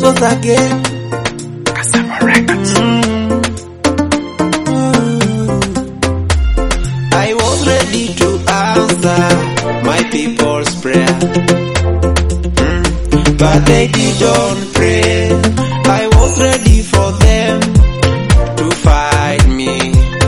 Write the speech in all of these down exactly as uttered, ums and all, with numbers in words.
goes again. Cassava Records. I was ready to answer my people's prayer, mm. but they didn't pray. I was ready for them to fight me,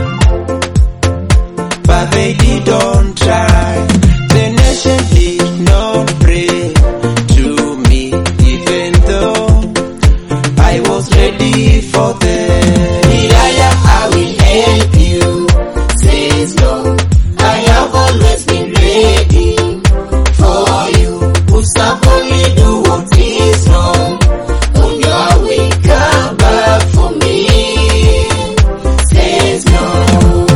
but they didn't try. The nation did not pray to me, even though I was ready for them. Elijah, I will help you, says Lord. I have always been ready for you. Who stubbornly do what is wrong, on your way come back for me, says Lord.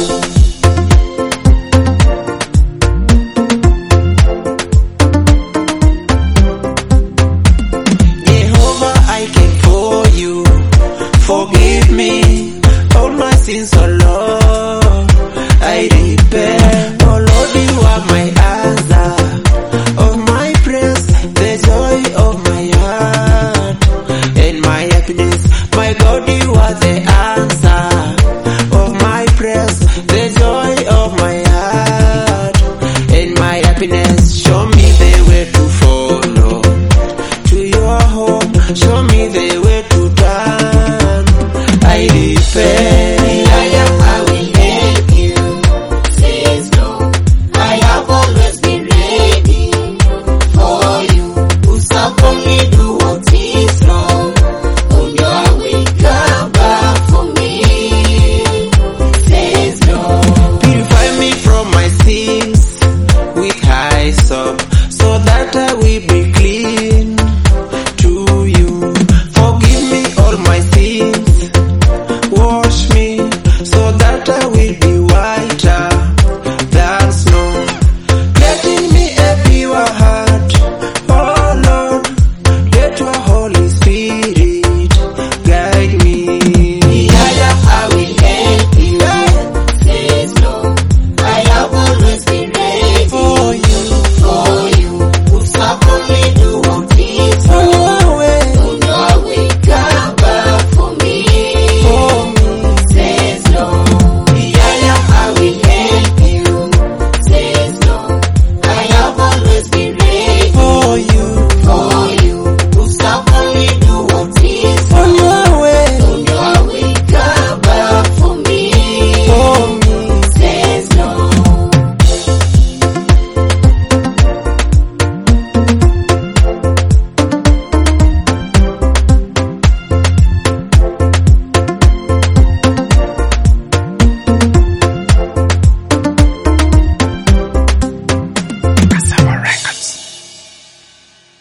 Jehovah, I came for you. Forgive me all my sins, oh Lord. I repent, oh Lord, you are my answer of my praise, the joy of my heart and my happiness. My God, you are the answer of my praise, the joy of my heart and my happiness. Show me the way to follow to your home. Show me the